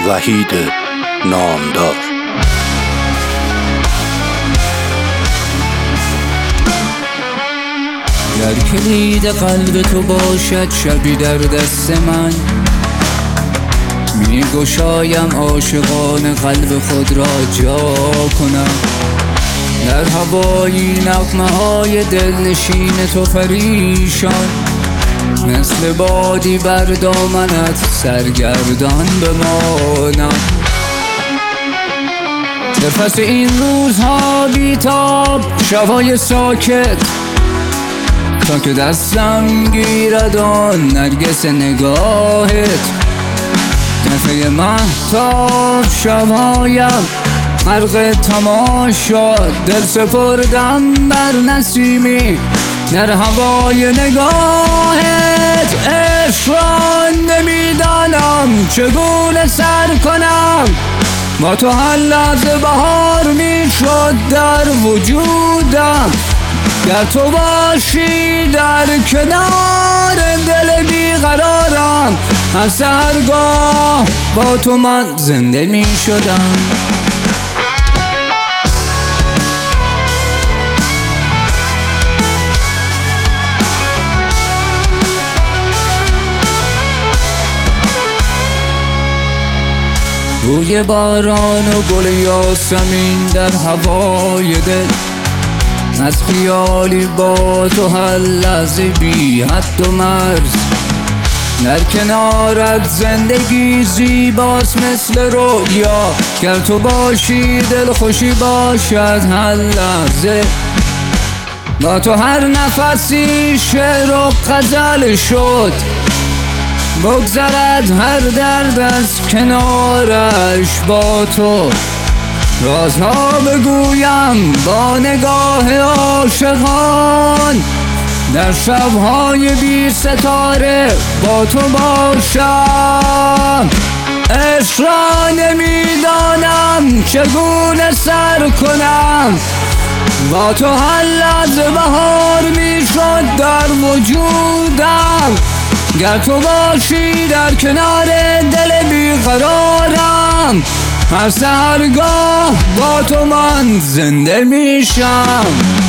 وحید نامدار. گر کلید قلب تو باشد شبی در دست من، می گشایم عاشقان قلب خود را جا کنم. در هوایی نغمه های دلنشین تو پریشان، مثل بادی بر دامنت سرگردان بمانم. در پس این روزها بیتاب شبهای ساکت، تا که دستم گیرد آن نرگس نگاهت. نفه مهتاب شبهایم غرق تماشا، دل سپردم بر نسیمی در هوای نگاهت. عشق را نمیدانم چگونه سر کنم، با تو هر لحظه بهار میشد در وجودم. گر تو باشی در کنار دل بیقرارم، هر سحرگاه با تو من زنده می شدم. بوی باران و گل یاسمین در هوای دل، از خیالی با تو هر لحظه بی حد و مرز. در کنارت زندگی زیباست مثل رویا، گر تو باشی دل خوشی باشد هر لحظه. با تو هر نفسی شعر و غزل شد، بگذرد هر درد از کنارش. با تو رازها بگویم با نگاه عاشقان، در شبهای بی ستاره با تو باشم. عشق را نمیدانم چگونه سر کنم، با تو هر لحظه بهار میشد در وجودم. گر تو باشی در کنار دل بیقرارم، هر سحرگاه با تو من زنده میشم.